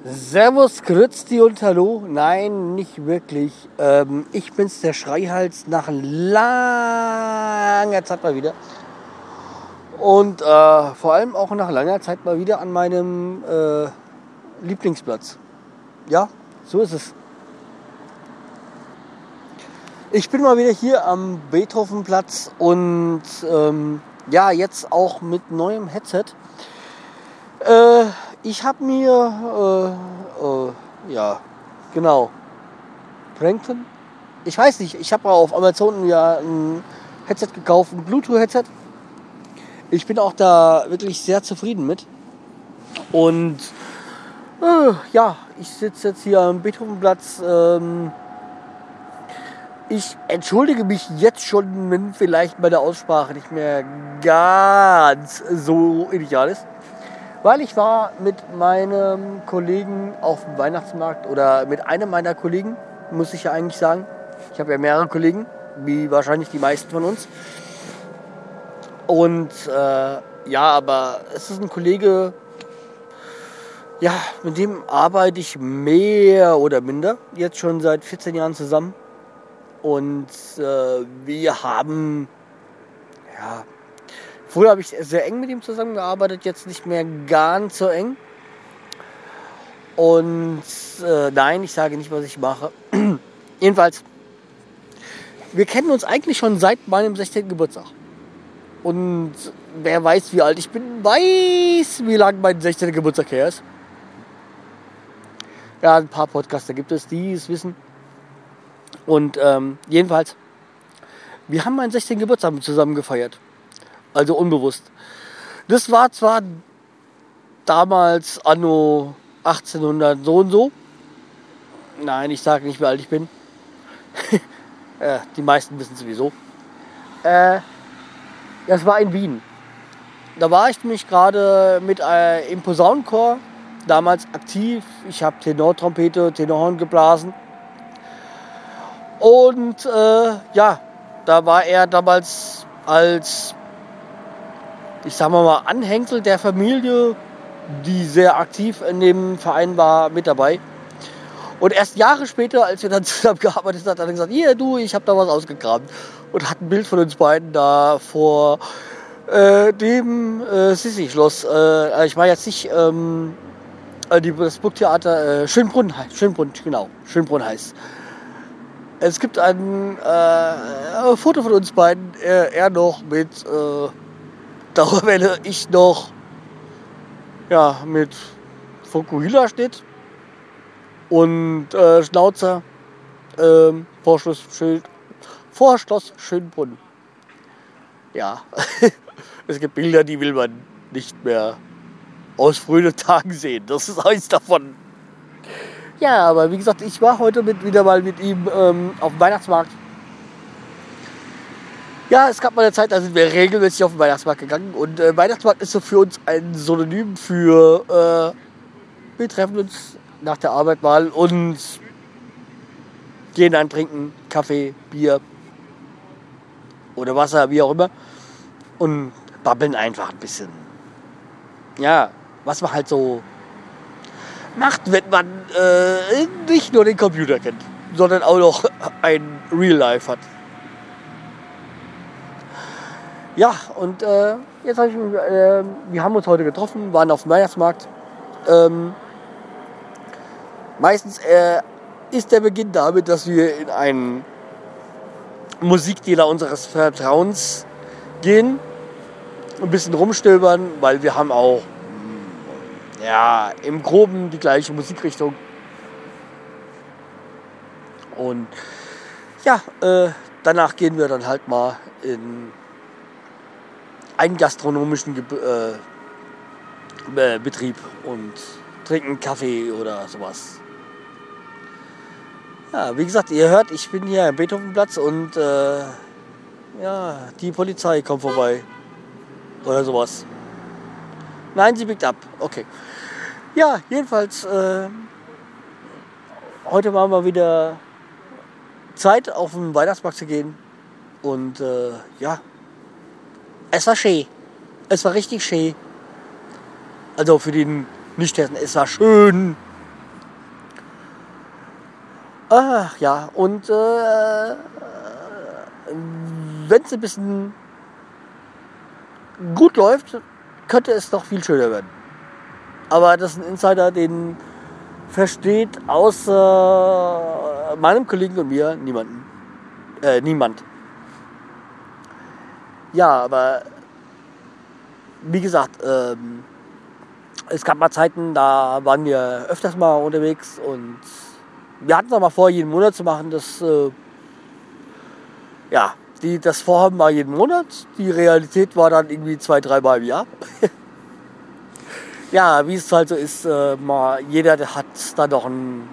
Servus, Grüezi und Hallo. Nein, nicht wirklich. Ich bin's, der Schreihals, nach langer Zeit mal wieder. Und vor allem auch nach langer Zeit mal wieder an meinem Lieblingsplatz. Ja, so ist es. Ich bin mal wieder hier am Beethovenplatz und ja, jetzt auch mit neuem Headset. Ich habe mir, ja, genau, Prankton? Ich weiß nicht, ich habe auf Amazon ja ein Headset gekauft, ein Bluetooth-Headset. Ich bin auch da wirklich sehr zufrieden mit. Und ja, ich sitze jetzt hier am Beethovenplatz. Ich entschuldige mich jetzt schon, wenn vielleicht meine Aussprache nicht mehr ganz so ideal ist. Weil ich war mit meinem Kollegen auf dem Weihnachtsmarkt oder mit einem meiner Kollegen, muss ich ja eigentlich sagen. Ich habe ja mehrere Kollegen, wie wahrscheinlich die meisten von uns. Und ja, aber es ist ein Kollege, ja, mit dem arbeite ich mehr oder minder jetzt schon seit 14 Jahren zusammen. Und wir haben, ja, früher habe ich sehr eng mit ihm zusammengearbeitet, jetzt nicht mehr ganz so eng. Und nein, ich sage nicht, was ich mache. Jedenfalls, wir kennen uns eigentlich schon seit meinem 16. Geburtstag. Und wer weiß, wie alt ich bin, weiß, wie lange mein 16. Geburtstag her ist. Ja, ein paar Podcaster gibt es, die es wissen. Und jedenfalls, wir haben meinen 16. Geburtstag zusammen gefeiert. Also unbewusst. Das war zwar damals anno 1800 so und so. Nein, ich sage nicht, wie alt ich bin. Die meisten wissen sowieso. Das war in Wien. Da war ich nämlich gerade mit im Posaunenchor, damals aktiv. Ich habe Tenortrompete, Tenorhorn geblasen. Und ja, da war er damals als, ich sag mal, Anhängsel der Familie, die sehr aktiv in dem Verein war, mit dabei. Und erst Jahre später, als wir dann zusammen gearbeitet haben, hat er gesagt, hier du, ich habe da was ausgegraben. Und hat ein Bild von uns beiden da vor dem Sissi-Schloss. Ich meine jetzt nicht das Burgtheater Schönbrunn, genau, Schönbrunn heißt. Es gibt ein Foto von uns beiden, er noch mit Dauerwelle, ich noch ja, mit Fokuhila-Schnitt und Schnauzer, Vorschloss Schönbrunn. Ja, es gibt Bilder, die will man nicht mehr aus frühen Tagen sehen. Das ist eins davon. Ja, aber wie gesagt, ich war heute wieder mal mit ihm auf dem Weihnachtsmarkt. Ja, es gab mal eine Zeit, da sind wir regelmäßig auf den Weihnachtsmarkt gegangen. Und Weihnachtsmarkt ist so für uns ein Synonym für wir treffen uns nach der Arbeit mal und gehen dann trinken Kaffee, Bier oder Wasser, wie auch immer. Und babbeln einfach ein bisschen. Ja, was man halt so macht, wenn man nicht nur den Computer kennt, sondern auch noch ein Real Life hat. Ja, und jetzt habe ich wir haben uns heute getroffen, waren auf dem Weihnachtsmarkt. Meistens ist der Beginn damit, dass wir in einen Musikdealer unseres Vertrauens gehen, ein bisschen rumstöbern, weil wir haben auch ja, im Groben die gleiche Musikrichtung. Und ja, danach gehen wir dann halt mal in einen gastronomischen Betrieb und trinken Kaffee oder sowas. Ja, wie gesagt, ihr hört, ich bin hier am Beethovenplatz und ja, die Polizei kommt vorbei oder sowas. Nein, sie biegt ab. Okay. Ja, jedenfalls, heute war mal wieder Zeit, auf den Weihnachtsmarkt zu gehen. Und ja, es war schön. Es war richtig schön. Also für den Nicht-Hessen, es war schön. Ach ja, und wenn es ein bisschen gut läuft, könnte es noch viel schöner werden. Aber das ist ein Insider, den versteht außer meinem Kollegen und mir niemand. Ja, aber wie gesagt, es gab mal Zeiten, da waren wir öfters mal unterwegs und wir hatten es auch mal vor, jeden Monat zu machen. Das Vorhaben war jeden Monat. Die Realität war dann irgendwie 2-3 Mal im Jahr. Ja, wie es halt so ist, jeder hat da noch ein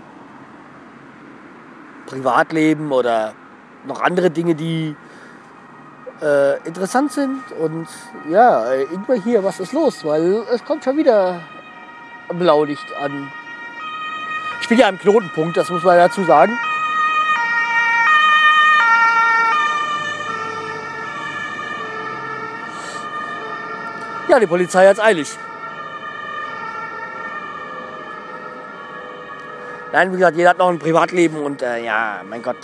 Privatleben oder noch andere Dinge, die interessant sind. Und ja, Ingwer hier, was ist los? Weil es kommt schon wieder Blaulicht an. Ich bin ja am Knotenpunkt, das muss man dazu sagen. Ja, die Polizei hat's eilig. Nein, wie gesagt, jeder hat noch ein Privatleben und ja, mein Gott,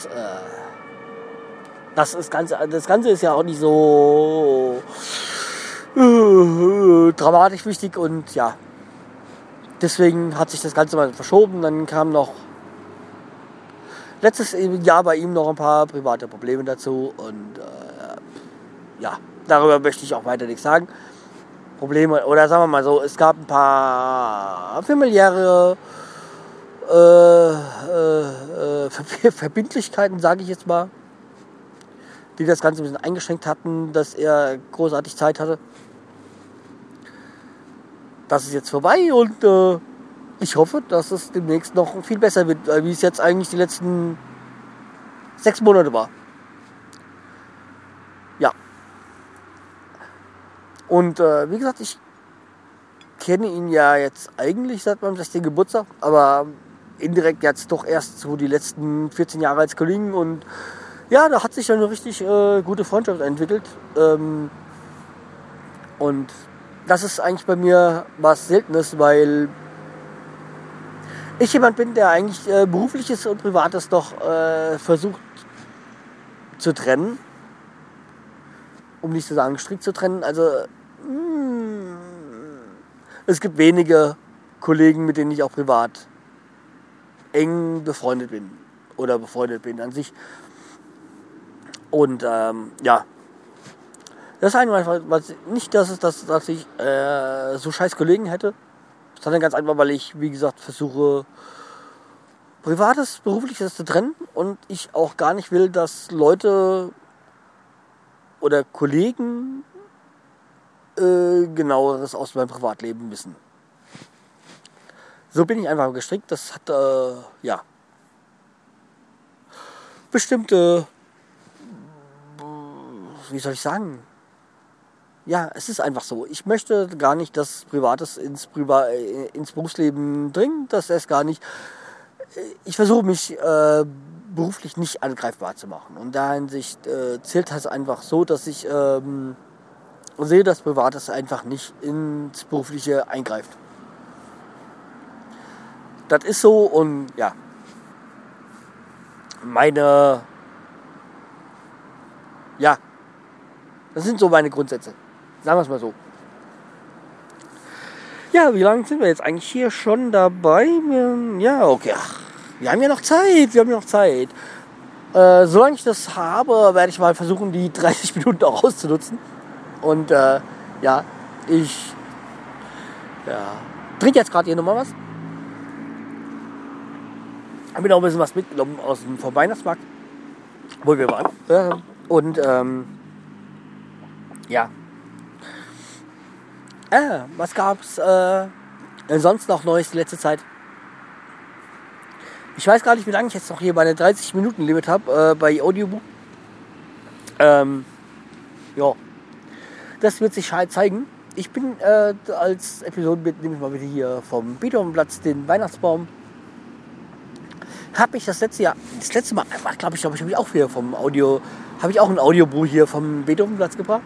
das Ganze ist ja auch nicht so dramatisch wichtig und ja, deswegen hat sich das Ganze mal verschoben. Dann kam noch letztes Jahr bei ihm noch ein paar private Probleme dazu und ja, darüber möchte ich auch weiter nichts sagen. Probleme, oder sagen wir mal so, es gab ein paar familiäre Verbindlichkeiten, sage ich jetzt mal, die das Ganze ein bisschen eingeschränkt hatten, dass er großartig Zeit hatte. Das ist jetzt vorbei und ich hoffe, dass es demnächst noch viel besser wird, wie es jetzt eigentlich die letzten 6 Monate war. Ja. Und wie gesagt, ich kenne ihn ja jetzt eigentlich seit meinem 16. Geburtstag, aber indirekt jetzt doch erst so die letzten 14 Jahre als Kollegen und ja, da hat sich dann eine richtig gute Freundschaft entwickelt. Und das ist eigentlich bei mir was Seltenes, weil ich jemand bin, der eigentlich Berufliches und Privates doch versucht zu trennen. Um nicht zu sagen, strikt zu trennen. Also es gibt wenige Kollegen, mit denen ich auch privat eng befreundet bin oder befreundet bin an sich. Und ja, das ist einfach, nicht, dass ich so scheiß Kollegen hätte, sondern ganz einfach, weil ich, wie gesagt, versuche Privates, Berufliches zu trennen und ich auch gar nicht will, dass Leute oder Kollegen genaueres aus meinem Privatleben wissen. So bin ich einfach gestrickt. Das hat ja bestimmte, wie soll ich sagen? Ja, es ist einfach so. Ich möchte gar nicht, dass Privates ins Berufsleben dringt. Das ist gar nicht. Ich versuche mich beruflich nicht angreifbar zu machen. Und da Hinsicht zählt das einfach so, dass ich sehe, dass Privates einfach nicht ins Berufliche eingreift. Das ist so und ja. Das sind so meine Grundsätze. Sagen wir es mal so. Ja, wie lange sind wir jetzt eigentlich hier schon dabei? Ja, okay. Ach, wir haben ja noch Zeit. Solange ich das habe, werde ich mal versuchen, die 30 Minuten auch auszunutzen. Und ja, ich trinke jetzt gerade hier nochmal was. Habe mir auch ein bisschen was mitgenommen vom Weihnachtsmarkt, wo wir waren. Und ja. Was gab's sonst noch Neues die letzte Zeit? Ich weiß gar nicht, wie lange ich jetzt noch hier meine 30 Minuten Limit habe bei Audiobook. Ja. Das wird sich halt zeigen. Ich bin als Episodenbild, nehme ich mal wieder hier vom Beethovenplatz den Weihnachtsbaum. Habe ich das letzte Mal, glaube ich, habe ich auch hier vom Audio, habe ich auch ein Audiobuch hier vom Beethovenplatz gebracht.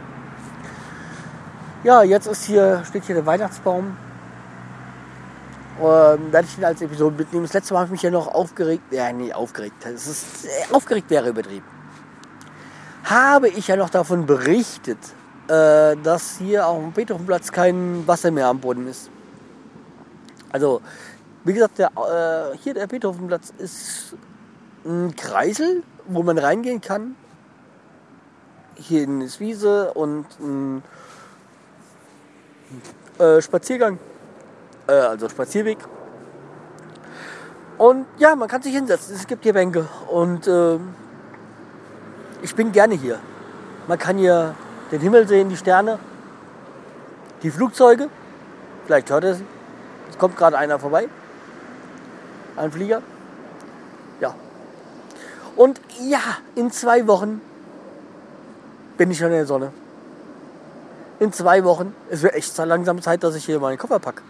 Ja, jetzt steht hier der Weihnachtsbaum. werde ich ihn als Episode mitnehmen. Das letzte Mal habe ich mich ja noch aufgeregt. Ja, nee, aufgeregt. Aufgeregt wäre übertrieben. Habe ich ja noch davon berichtet, dass hier auf dem Beethovenplatz kein Wasser mehr am Boden ist. Also, wie gesagt, hier der Beethovenplatz ist ein Kreisel, wo man reingehen kann. Hier ist Wiese und ein Spaziergang, also Spazierweg. Und ja, man kann sich hinsetzen. Es gibt hier Bänke und ich bin gerne hier. Man kann hier den Himmel sehen, die Sterne, die Flugzeuge. Vielleicht hört ihr sie. Es kommt gerade einer vorbei. Ein Flieger. Ja. Und ja, in 2 Wochen bin ich schon in der Sonne. In 2 Wochen. Es wird echt langsam Zeit, dass ich hier meinen Koffer packe.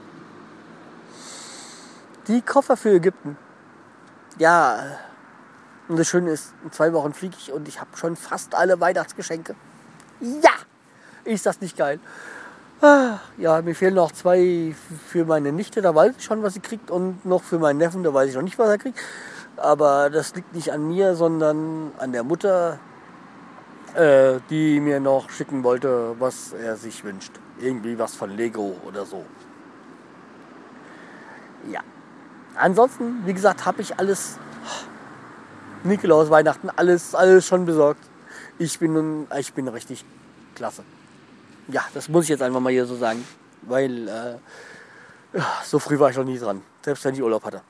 Die Koffer für Ägypten. Ja. Und das Schöne ist, in 2 Wochen fliege ich und ich habe schon fast alle Weihnachtsgeschenke. Ja! Ist das nicht geil? Ja, mir fehlen noch 2 für meine Nichte, da weiß ich schon, was sie kriegt. Und noch für meinen Neffen, da weiß ich noch nicht, was er kriegt. Aber das liegt nicht an mir, sondern an der Mutter, die mir noch schicken wollte, was er sich wünscht. Irgendwie was von Lego oder so. Ja. Ansonsten, wie gesagt, habe ich alles... Nikolaus, Weihnachten, alles schon besorgt. Ich bin richtig klasse. Ja, das muss ich jetzt einfach mal hier so sagen. Weil so früh war ich noch nie dran. Selbst wenn ich Urlaub hatte.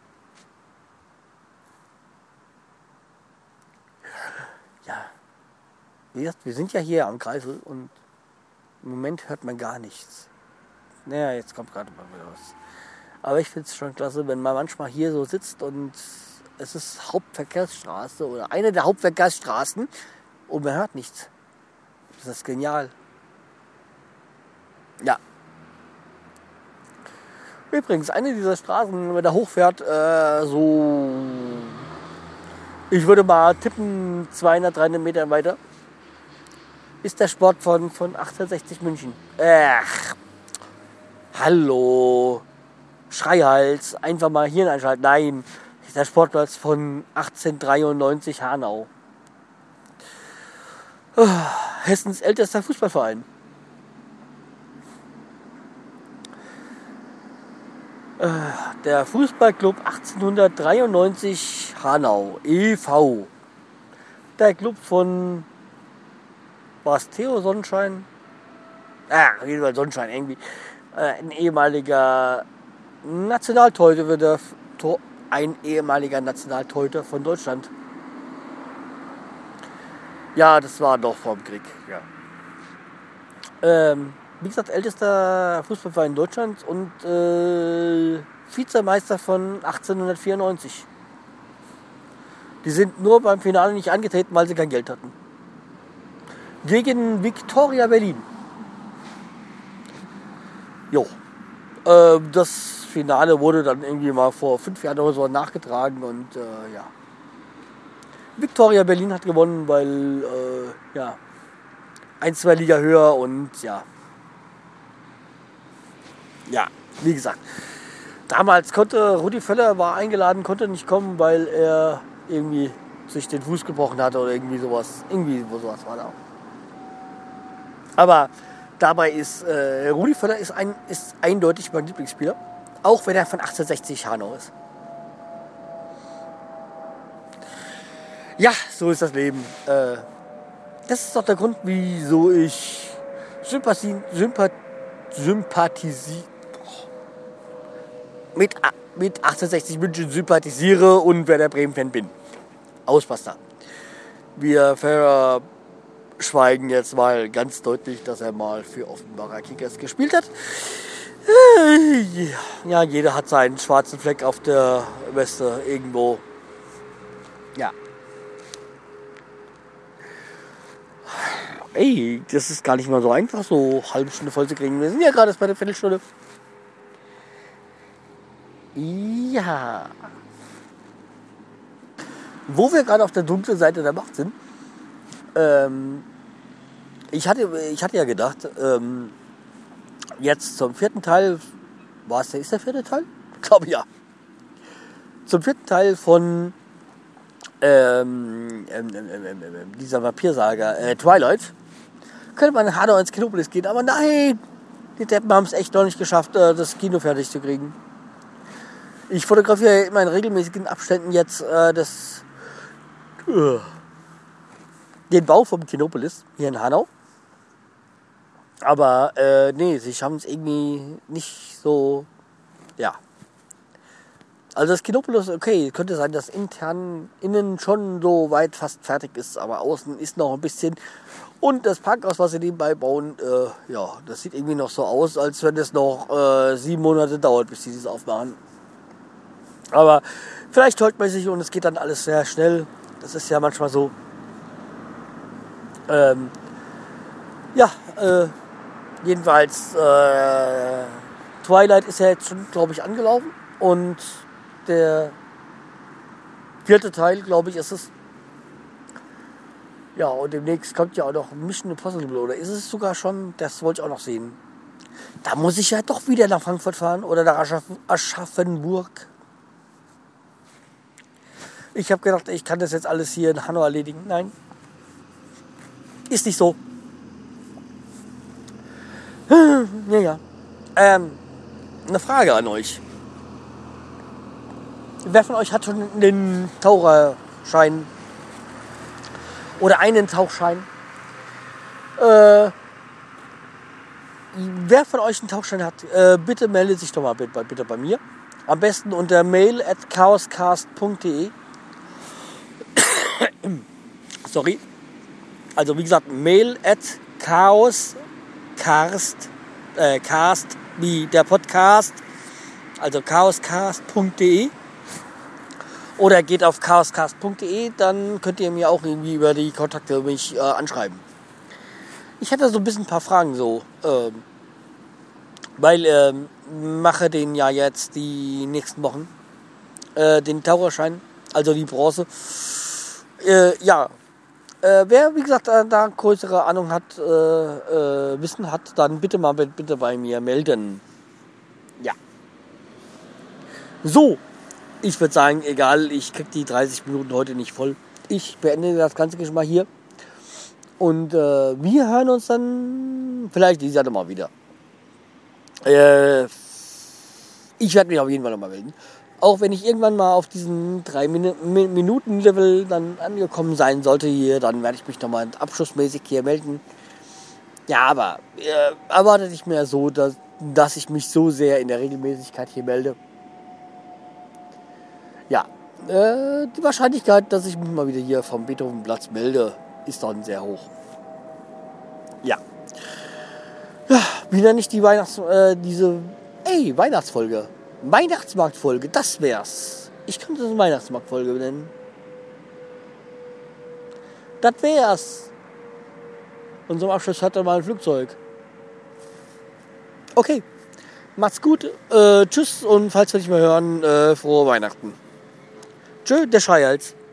Ja. Wie gesagt, wir sind ja hier am Kreisel und im Moment hört man gar nichts. Naja, jetzt kommt gerade mal wieder was. Aber ich finde es schon klasse, wenn man manchmal hier so sitzt und es ist Hauptverkehrsstraße oder eine der Hauptverkehrsstraßen und man hört nichts. Das ist genial. Ja. Übrigens, eine dieser Straßen, wenn man da hochfährt, so, ich würde mal tippen, 200, 300 Meter weiter, ist der Sport von 1860 München. Hallo, Schreihals, einfach mal Hirn einschalten. Nein, der Sportplatz von 1893 Hanau. Hessens ältester Fußballverein. Der Fußballclub 1893 Hanau e.V. Der Club von... War es Theo Sonnenschein? Auf jeden Fall Sonnenschein irgendwie. Ein ehemaliger Nationaltorhüter von Deutschland. Ja, das war doch vor dem Krieg. Ja. Wie gesagt, ältester Fußballverein Deutschlands und Vizemeister von 1894. Die sind nur beim Finale nicht angetreten, weil sie kein Geld hatten. Gegen Viktoria Berlin. Jo. Das Finale wurde dann irgendwie mal vor 5 Jahren oder so nachgetragen und ja. Viktoria Berlin hat gewonnen, weil ja, 1-2 Liga höher und ja. Ja, wie gesagt. Damals konnte Rudi Völler war eingeladen, konnte nicht kommen, weil er irgendwie sich den Fuß gebrochen hatte oder irgendwie sowas. Irgendwie sowas war da. Aber dabei ist Rudi Völler ist eindeutig mein Lieblingsspieler, auch wenn er von 1860 Hanau ist. Ja, so ist das Leben. Das ist doch der Grund, wieso ich mit 1860 sympathisiere und Werder Bremen-Fan bin. Ausbasta. Wir verschweigen jetzt mal ganz deutlich, dass er mal für Offenbarer Kickers gespielt hat. Ja, jeder hat seinen schwarzen Fleck auf der Weste irgendwo. Ja. Ey, das ist gar nicht mal so einfach, so eine halbe Stunde voll zu kriegen. Wir sind ja gerade bei der Viertelstunde. Ja. Wo wir gerade auf der dunklen Seite der Macht sind, ich hatte ja gedacht, jetzt zum 4. Teil, ist der 4. Teil? Glaube ja. Zum 4. Teil von dieser Vampirsaga Twilight könnte man in Hanau ins Kinopolis gehen, aber nein, die Deppen haben es echt noch nicht geschafft, das Kino fertig zu kriegen. Ich fotografiere immer in regelmäßigen Abständen jetzt den Bau vom Kinopolis hier in Hanau. Aber nee, sie haben es irgendwie nicht so, ja. Also das Kinopolis, okay, könnte sein, dass innen schon so weit fast fertig ist, aber außen ist noch ein bisschen. Und das Parkhaus, was sie nebenbei bauen, ja, das sieht irgendwie noch so aus, als wenn es noch 7 Monate dauert, bis sie das aufmachen. Aber vielleicht täuscht man sich und es geht dann alles sehr schnell. Das ist ja manchmal so. Ja, jedenfalls, Twilight ist ja jetzt schon, glaube ich, angelaufen. Und der 4. Teil, glaube ich, ist es. Ja, und demnächst kommt ja auch noch Mission Impossible, oder ist es sogar schon? Das wollte ich auch noch sehen. Da muss ich ja doch wieder nach Frankfurt fahren oder nach Aschaffenburg. Ich habe gedacht, ich kann das jetzt alles hier in Hanau erledigen. Nein, ist nicht so. Ja. Eine Frage an euch. Wer von euch hat schon den Taucherschein oder einen Tauchschein? Wer von euch einen Tauchschein hat, bitte meldet sich doch mal bitte bei mir. Am besten unter mail@chaoscast.de. Sorry. Also wie gesagt, mail@chaoscast, cast wie der Podcast, also chaoscast.de. Oder geht auf chaoscast.de, dann könnt ihr mir auch irgendwie über die Kontakte mich anschreiben. Ich hätte so ein bisschen ein paar Fragen so, weil mache den ja jetzt die nächsten Wochen, den Taucherschein, also die Bronze. Ja, wer wie gesagt da größere Ahnung hat, Wissen hat, dann bitte bei mir melden. Ja. So. Ich würde sagen, egal, ich krieg die 30 Minuten heute nicht voll. Ich beende das Ganze mal hier. Und wir hören uns dann vielleicht dieses Jahr nochmal wieder. Ich werde mich auf jeden Fall nochmal melden. Auch wenn ich irgendwann mal auf diesen 3-Minuten-Level dann angekommen sein sollte hier, dann werde ich mich nochmal abschlussmäßig hier melden. Ja, aber erwartet nicht mehr so, dass ich mich so sehr in der Regelmäßigkeit hier melde. Ja, die Wahrscheinlichkeit, dass ich mich mal wieder hier vom Beethovenplatz melde, ist dann sehr hoch. Ja. Ja, wie nenne ich die Weihnachtsfolge? Weihnachtsmarktfolge, das wär's. Ich könnte es eine Weihnachtsmarktfolge nennen. Das wär's. Und zum Abschluss hat er mal ein Flugzeug. Okay, macht's gut. Tschüss und falls wir nicht mehr hören, frohe Weihnachten. Tschö, der Schreihals.